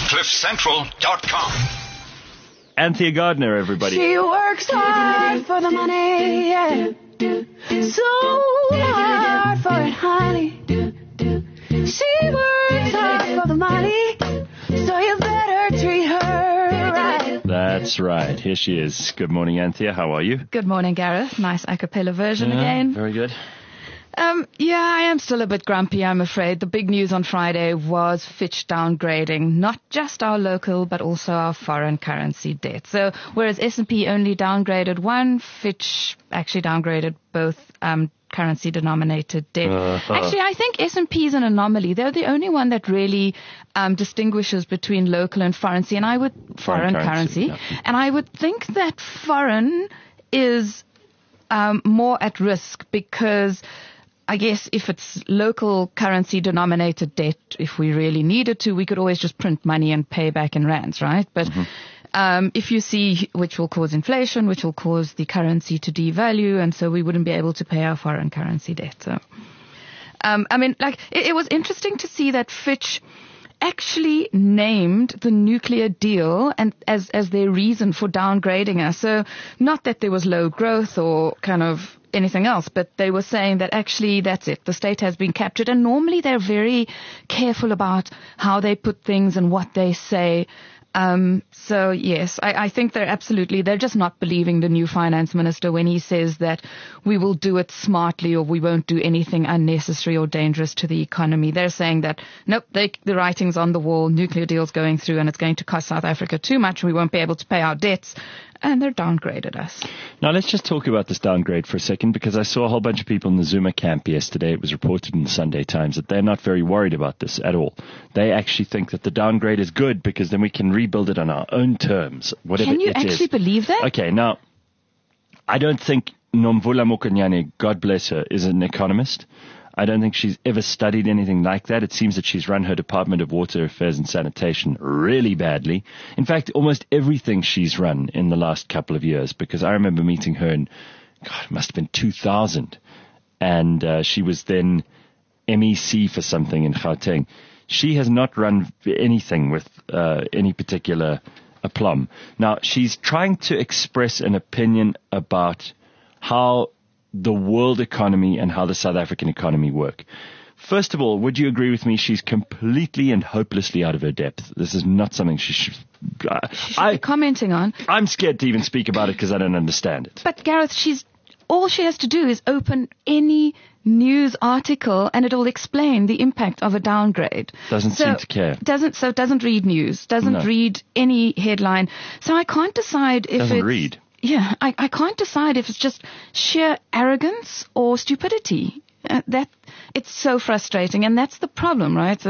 CliffCentral.com. Anthea Gardner, everybody. She works hard for the money, yeah. So hard for it, honey. She works hard for the money, so you better treat her right. That's right. Here she is. Good morning, Anthea. How are you? Good morning, Gareth. Nice a cappella version again. Very good. Yeah, I am still a bit grumpy, I'm afraid. The big news on Friday was Fitch downgrading not just our local, but also our foreign currency debt. So whereas S&P only downgraded one, Fitch actually downgraded both currency-denominated debt. Actually, I think S&P is an anomaly. They're the only one that really distinguishes between local and foreign currency. Yeah. And I would think that foreign is more at risk because I guess if it's local currency denominated debt, if we really needed to, we could always just print money and pay back in rands, right? But if you see, which will cause inflation, which will cause the currency to devalue, and so we wouldn't be able to pay our foreign currency debt. So, I mean, like, it was interesting to see that Fitch actually named the nuclear deal and as their reason for downgrading us. So not that there was low growth or kind of anything else, but they were saying that actually that's it. The state has been captured. And normally they're very careful about how they put things and what they say. So yes, I think they're just not believing the new finance minister when he says that we will do it smartly or we won't do anything unnecessary or dangerous to the economy. They're saying that, nope, the writing's on the wall, nuclear deal's going through and it's going to cost South Africa too much. We won't be able to pay our debts. And they're downgraded us. Now, let's just talk about this downgrade for a second, because I saw a whole bunch of people in the Zuma camp yesterday. It was reported in the Sunday Times that they're not very worried about this at all. They actually think that the downgrade is good because then we can rebuild it on our own terms, whatever it is. Can you actually believe that? Okay, now, I don't think Nomvula Mokonyane, God bless her, is an economist. I don't think she's ever studied anything like that. It seems that she's run her Department of Water Affairs and Sanitation really badly. In fact, almost everything she's run in the last couple of years, because I remember meeting her in, God, it must have been 2000. And she was then MEC for something in Gauteng. She has not run anything with any particular aplomb. Now, she's trying to express an opinion about how the world economy and how the South African economy work. First of all, would you agree with me? She's completely and hopelessly out of her depth. This is not something she should be commenting on. I'm scared to even speak about it because I don't understand it. But Gareth, all she has to do is open any news article and it'll explain the impact of a downgrade. Doesn't seem to care. Doesn't read news. Doesn't read any headline. So I can't decide if doesn't read. Yeah, I can't decide if it's just sheer arrogance or stupidity. That it's so frustrating, and that's the problem, right?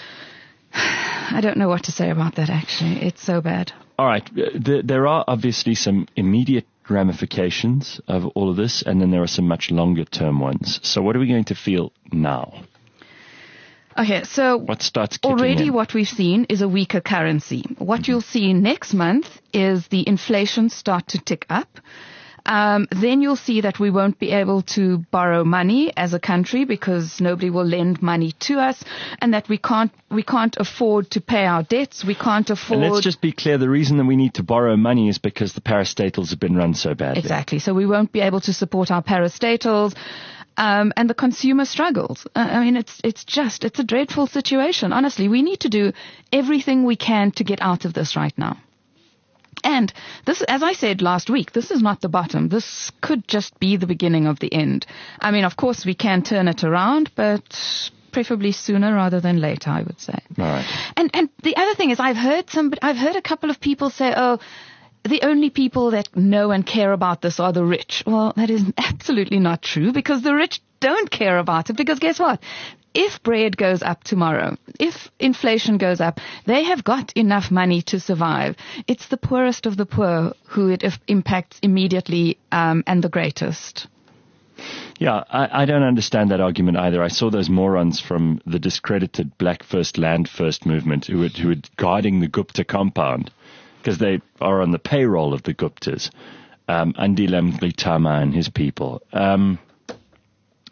I don't know what to say about that, actually. It's so bad. All right. There are obviously some immediate ramifications of all of this, and then there are some much longer-term ones. So what are we going to feel now? Okay, so what starts kicking already in? What we've seen is a weaker currency. What you'll see next month is the inflation start to tick up. Then you'll see that we won't be able to borrow money as a country because nobody will lend money to us, and that we can't afford to pay our debts. We can't afford. And let's just be clear: the reason that we need to borrow money is because the parastatals have been run so badly. Exactly. So we won't be able to support our parastatals. And the consumer struggles. I mean, it's a dreadful situation. Honestly, we need to do everything we can to get out of this right now. And this, as I said last week, this is not the bottom. This could just be the beginning of the end. I mean, of course, we can turn it around, but preferably sooner rather than later, I would say. All right. And the other thing is, I've heard a couple of people say, oh, the only people that know and care about this are the rich. Well, that is absolutely not true, because the rich don't care about it, because guess what? If bread goes up tomorrow, if inflation goes up, they have got enough money to survive. It's the poorest of the poor who it impacts immediately and the greatest. Yeah, I don't understand that argument either. I saw those morons from the discredited Black First Land First movement who were guarding the Gupta compound, because they are on the payroll of the Guptas, Andile Mngxitama and his people.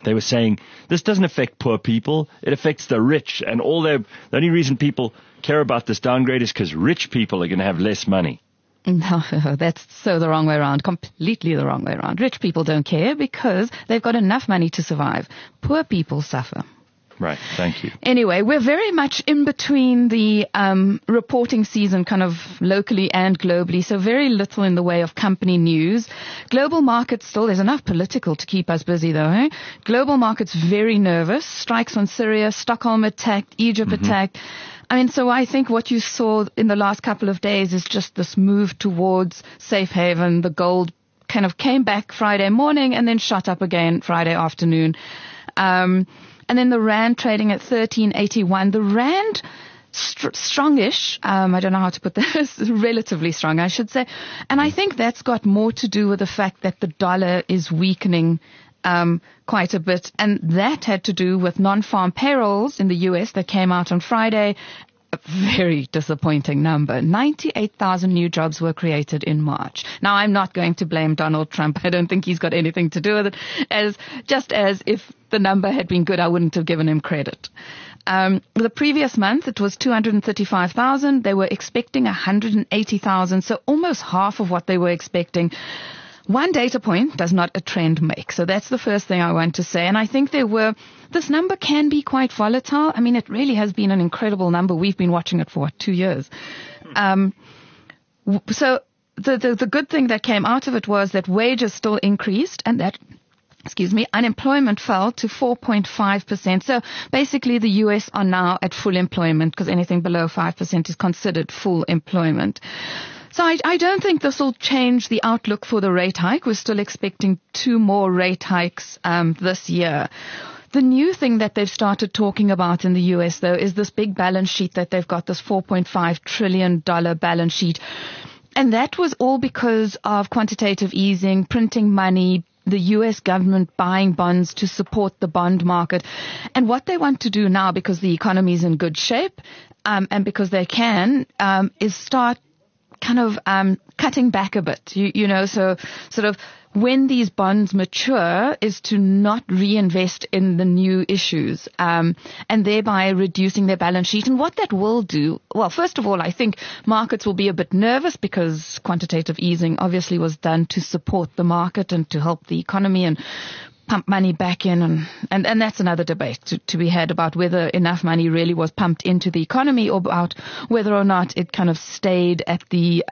They were saying this doesn't affect poor people. It affects the rich. And the only reason people care about this downgrade is because rich people are going to have less money. No, that's so the wrong way around, completely the wrong way around. Rich people don't care because they've got enough money to survive. Poor people suffer. Right, thank you. Anyway, we're very much in between the reporting season kind of locally and globally, so very little in the way of company news. Global markets still, there's enough political to keep us busy though. Eh? Global markets very nervous. Strikes on Syria, Stockholm attacked, Egypt attacked. I mean, so I think what you saw in the last couple of days is just this move towards safe haven. The gold kind of came back Friday morning and then shot up again Friday afternoon. And then the Rand trading at 13.81. The Rand strongish. I don't know how to put this. Relatively strong, I should say. And I think that's got more to do with the fact that the dollar is weakening quite a bit. And that had to do with non-farm payrolls in the U.S. that came out on Friday. A very disappointing number. 98,000 new jobs were created in March. Now, I'm not going to blame Donald Trump. I don't think he's got anything to do with it. Just as if the number had been good, I wouldn't have given him credit. The previous month, it was 235,000. They were expecting 180,000, so almost half of what they were expecting. One data point does not a trend make. So that's the first thing I want to say. And I think this number can be quite volatile. I mean, it really has been an incredible number. We've been watching it for 2 years. So the good thing that came out of it was that wages still increased and that unemployment fell to 4.5%. So basically the US are now at full employment because anything below 5% is considered full employment. So I don't think this will change the outlook for the rate hike. We're still expecting 2 more rate hikes this year. The new thing that they've started talking about in the U.S., though, is this big balance sheet that they've got, this $4.5 trillion balance sheet. And that was all because of quantitative easing, printing money, the U.S. government buying bonds to support the bond market. And what they want to do now, because the economy is in good shape and because they can, is start kind of cutting back a bit, so sort of when these bonds mature is to not reinvest in the new issues and thereby reducing their balance sheet. And what that will do, well, first of all, I think markets will be a bit nervous because quantitative easing obviously was done to support the market and to help the economy and pump money back in. And that's another debate to be had about whether enough money really was pumped into the economy or about whether or not it kind of stayed at the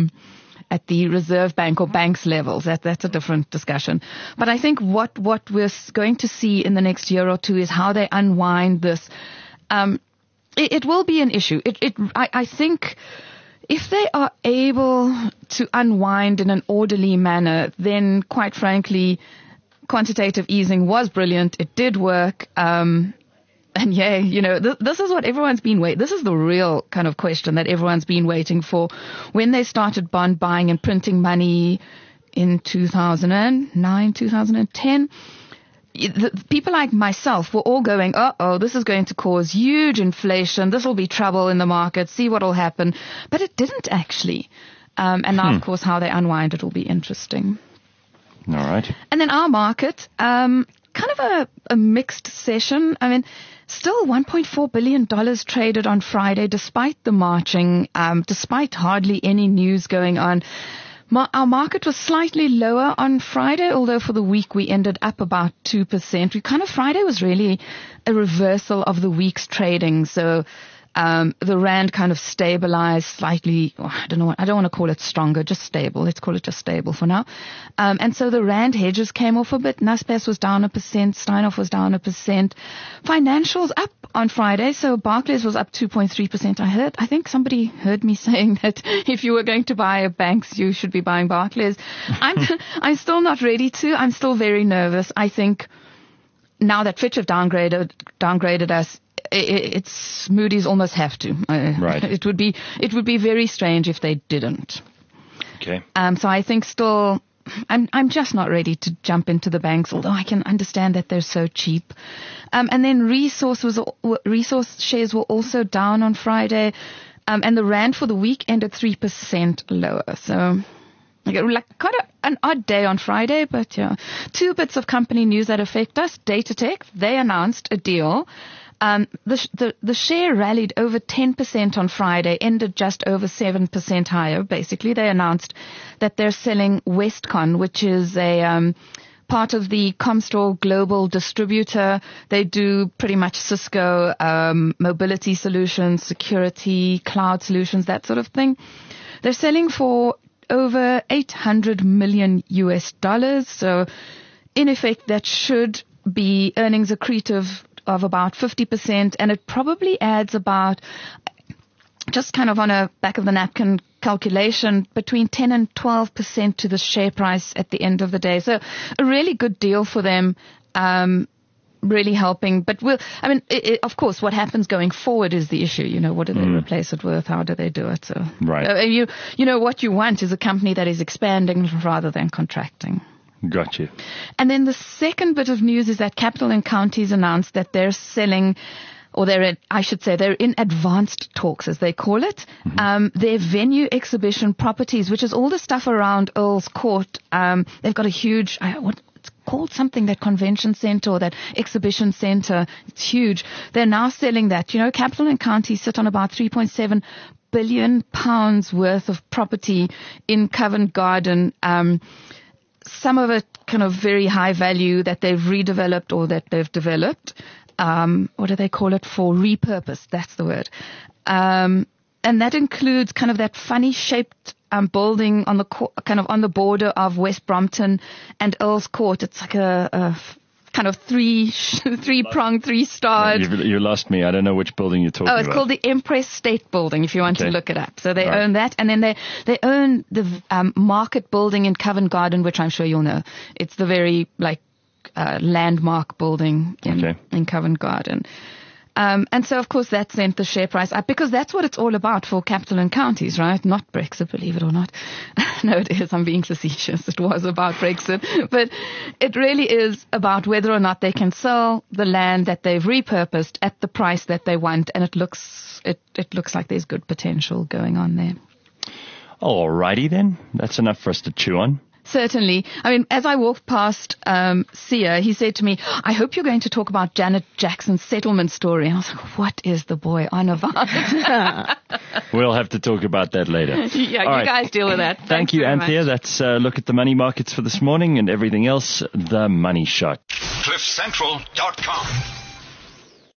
Reserve Bank or banks levels. That's a different discussion. But I think what we're going to see in the next year or two is how they unwind this. It will be an issue. I think if they are able to unwind in an orderly manner, then quite frankly, quantitative easing was brilliant. It did work. And yeah, this is what everyone's been waiting. This is the real kind of question that everyone's been waiting for. When they started bond buying and printing money in 2009, 2010, people like myself were all going, this is going to cause huge inflation. This will be trouble in the market. See what will happen. But it didn't actually. And now, of course, how they unwind it will be interesting. All right. And then our market, kind of a mixed session. I mean, still $1.4 billion traded on Friday, despite the marching, despite hardly any news going on. Our market was slightly lower on Friday, although for the week we ended up about 2%. Friday was really a reversal of the week's trading. So the Rand kind of stabilized slightly. I don't want to call it stronger, just stable. Let's call it just stable for now. And so the Rand hedges came off a bit. Naspers was down 1%. Steinhoff was down 1%. Financials up on Friday. So Barclays was up 2.3%. I think somebody heard me saying that if you were going to buy banks, you should be buying Barclays. I'm still not ready to. I'm still very nervous. I think now that Fitch have downgraded us, it's Moody's almost have to. Right. It would be very strange if they didn't. Okay. So I think still, I'm just not ready to jump into the banks, although I can understand that they're so cheap. And then resource shares were also down on Friday, and the Rand for the week ended 3% lower. So like quite an odd day on Friday, but yeah. Two bits of company news that affect us. Datatec, they announced a deal. The share rallied over 10% on Friday, ended just over 7% higher. Basically, they announced that they're selling Westcon, which is a part of the Comstor global distributor. They do pretty much Cisco mobility solutions, security, cloud solutions, that sort of thing. They're selling for over $800 million. So in effect, that should be earnings accretive of about 50%, and it probably adds about, just kind of on a back of the napkin calculation, between 10 and 12% to the share price at the end of the day. So a really good deal for them, really helping. But of course, what happens going forward is the issue. You know, what do they replace it with? How do they do it? So, right. You know, what you want is a company that is expanding rather than contracting. Got you. And then the second bit of news is that Capital & Counties announced that they're selling, or they're in advanced talks, as they call it, their venue exhibition properties, which is all the stuff around Earl's Court. They've got a huge, it's called something, that convention center or that exhibition center. It's huge. They're now selling that. You know, Capital & Counties sit on about 3.7 billion pounds worth of property in Covent Garden. Some of it kind of very high value that they've redeveloped or that they've developed. What do they call it? For repurposed. That's the word. And that includes kind of that funny shaped building on the border of West Brompton and Earl's Court. It's like a kind of three-pronged, three-starred. You lost me. I don't know which building you're talking about. Oh, it's called the Empress State Building, if you want to look it up. So they own that. And then they own the Market Building in Covent Garden, which I'm sure you'll know. It's the very, landmark building in Covent Garden. And so, of course, that sent the share price up, because that's what it's all about for Capital & Counties, right? Not Brexit, believe it or not. No, it is. I'm being facetious. It was about Brexit. But it really is about whether or not they can sell the land that they've repurposed at the price that they want. And it looks like there's good potential going on there. All righty then. That's enough for us to chew on. Certainly. I mean, as I walked past Sia, he said to me, I hope you're going to talk about Janet Jackson's settlement story. And I was like, what is the boy on about? We'll have to talk about that later. Yeah, all right. Guys deal with that. Thank you, Anthea. That's a look at the money markets for this morning, and everything else, The Money Shot. CliffCentral.com